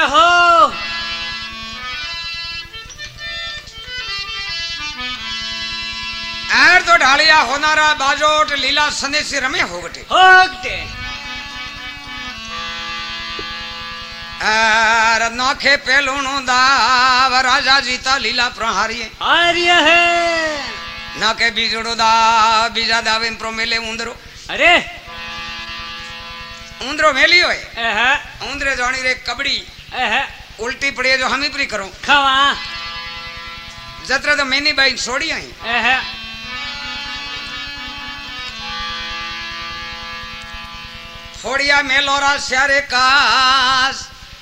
हो एर तो ढालिया होनारा बाजोट लीला संदेशी रमे होगटे एर नाखे पेलुणु दाव राजा जीता लीला प्रहारी आर्य है नाके बीजोड़ो दा बीजा दावे प्रोमेले उंदरो अरे उंदरो मेली होए उंदरे जानी रे कबड़ी उल्टी पड़ी जो हम ही परी करो खावा जत्रा तो मैंने बाइक छोड़ी आई फोड़िया मेलोरा स्यारे कास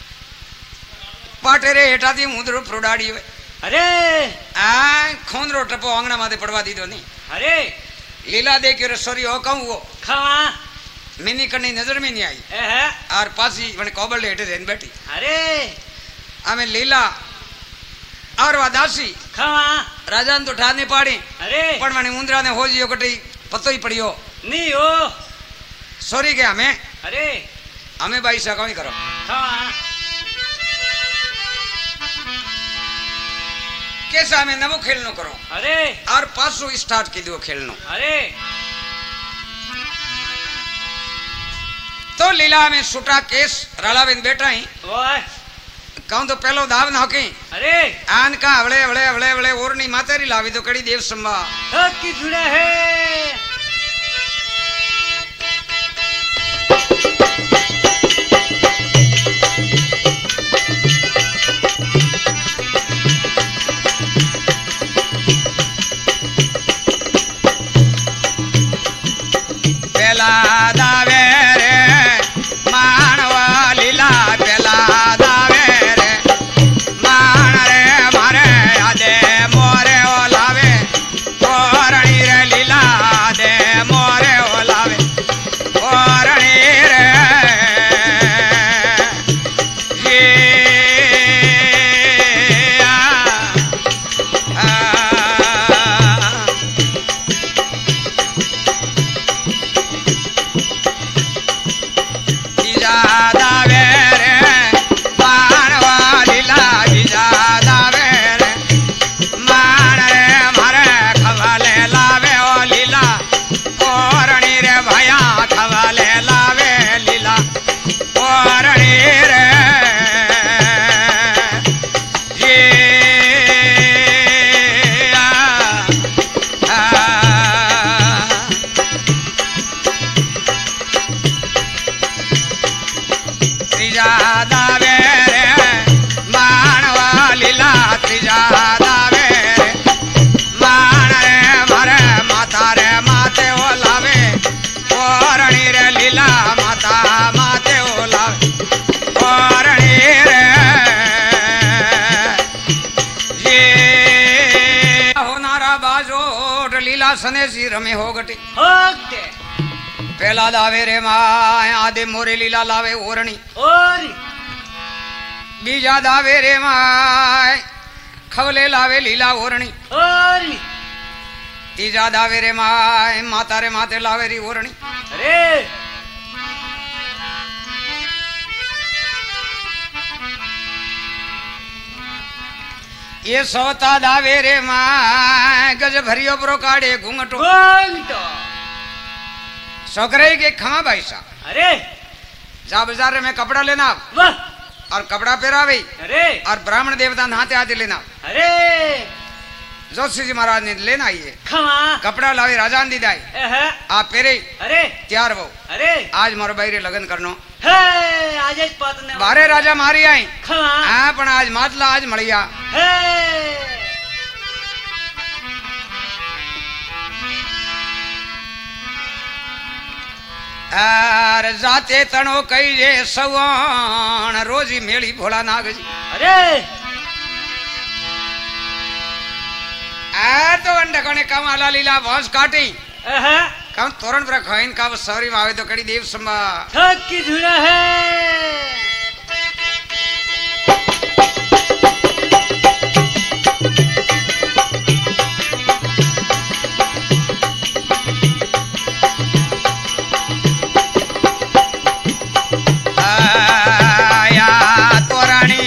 पाटेरे हेठा थी उंदरो प्रोडाड़ी हुए अरे खोंदरो टपो आंगणा माथे पड़वा दीदो नहीं अरे लीला देखियो रे सॉरी हो कहूं वो खावा मिनी करनी नजर में नहीं आई और पासी मैंने कोबल हेठे रहन बैठी अरे हमें लीला और वादासी खावा राजा ने तो ठाने पाड़ी अरे पण मैंने उंदरा ने हो जियो कटी पतो ही पड़ियो नहीं हो सॉरी के हमें अरे हमें भाई सा कहीं करो खावा कैसा हमें नवो खेलनो करो अरे और पासो स्टार्ट की दो खेलनो अरे तो लीला में सुटा केस रालावेन बैठा ही कहूं तो पहलो दाव ना की अरे आन का हवले हवले हवले हवले और नहीं मातेरी लावी तो कड़ी देव संभा की जुड़ा है पहला दावे रे मानवा लीला पहला दावे रे मान रे मारे आदे मोरे ओलावे कोरणी रे लीला दे मोरे ओलावे कोरणी रे ये सनेसी रमे हो गटी पहला दावे रे माय आदे मोरे लीला लावे ओरणी बीजा दावे रे माय खवले लावे लीला ओरणी तीजा दावे रे माय माता रे माते लावे री ओरणी अरे ये सौता दावे रे मां गज भरियो प्रो काड़े घूंघटो सोकरे के खमा भाई साहब अरे जा बाजार में कपड़ा लेना और कपड़ा पहरावे अरे और ब्राह्मण देवता नहाते आते लेना अरे जोशी जी महाराज ने लेना आइए खमा कपड़ा लावे राजा ने दीदाई आप पेरे अरे तैयार वो अरे आज मारो भाई रे लगन करनो आज पातने बारे राजा मारी आई खमा हाँ पण आज मातला आज मलिया आर जाते तणो कई जे सवान रोजी मेली भोला नाग जी अरे आ तो अंडा कोने कमाला लीला भौंस काटी कम तोरण पर खाइन का सौरी मावे तो कड़ी देव संभा थक की धुरा है आया तोरानी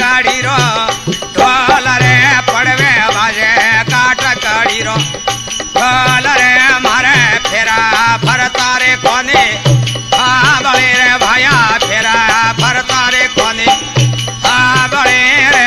काटी रो ढोल रे पड़वे बाजे काट काटी रो ढोल रे मारे फेरा फरता रे कोने बड़े रे भाया फेरा फरता रे कोने बड़े रे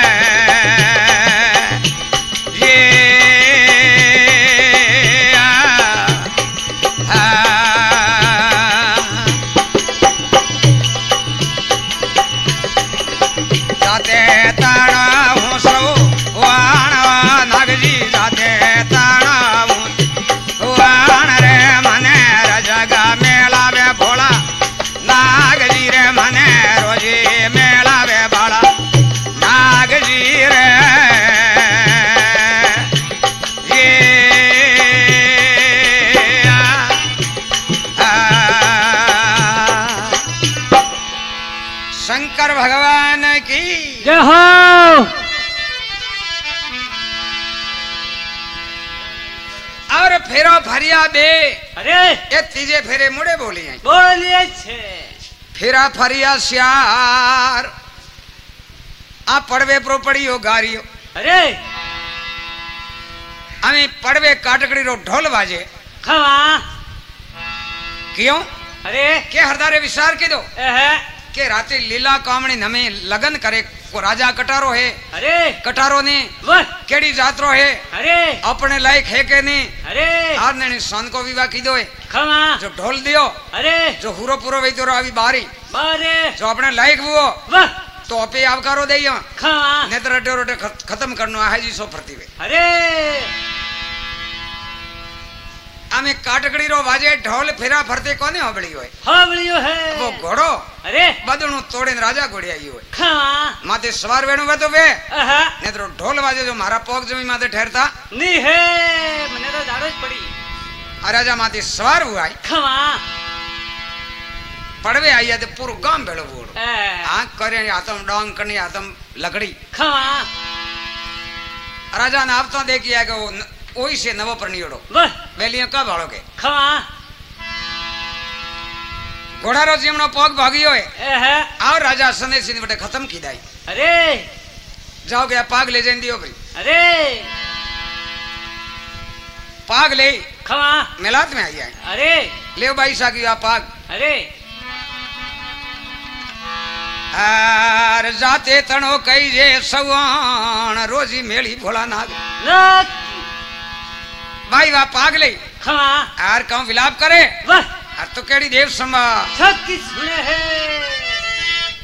शंकर भगवान की जय हो। और फेरो फरिया बे अरे ये तीजे फेरे मुड़े बोलिए बोलिए छे फेरा फरिया श्यार आ पड़वे प्रो पड़ियो गारियो अरे हमें पड़वे काटकड़ी रो ढोल बाजे खवा क्यों अरे के हरदारे विचार की दो एहे के राते लीला कामणी नमे लगन करे को राजा कटारो है अरे कटारो ने वाह केड़ी जात्रो है अरे अपने लायक है के नहीं अरे आर ने सन को विवाह की दो है खवा जो ढोल दियो अरे जो हुरो पूरो वही तो अभी बारी बारे जो अपने लायक वो वाह तो अपे आवकारो दइयो खवा नेत्र रटे रोटे खत्म करनो है जी सो फरती वे अरे आमे काटकड़ी रो बाजे ढोल फेरा फरते कोने होबड़ी होय होबड़ियो है वो घोड़ो अरे बदणू तोड़े राजा घोड़ी आई होय खवा माथे सवार वेणु वे तो वे आहा नेत्र ढोल बाजे जो मारा पोक जमी माथे ठहरता नी है मने तो जाड़ो ज पड़ी आ राजा माथे सवार हुआ खवा पड़वे आई तो पूरो गांव भेड़ो बोड़ो ए आंख करे आतम डोंग करनी आतम लकड़ी खवा राजा ने आवता देखी है कि वो ओई से नवो परनियोड़ो वाह वेलियो का भाड़ो के खवा घोड़ा रो जीमनो पोक भागियो है एहे और राजा संदेश सिंह बटे खत्म की दाई अरे जाओ गया पाग ले जाइन दियो भाई अरे पाग ले खवा मिलात में आई है अरे ले भाई साकी आ पाग अरे आर जाते तणो कई जे सवान रोजी मेली भोला नाग नाक भाई वाह पाग ले खवा आर कहूं विलाप करे वाह और तो केड़ी देव संभा सब किस सुने है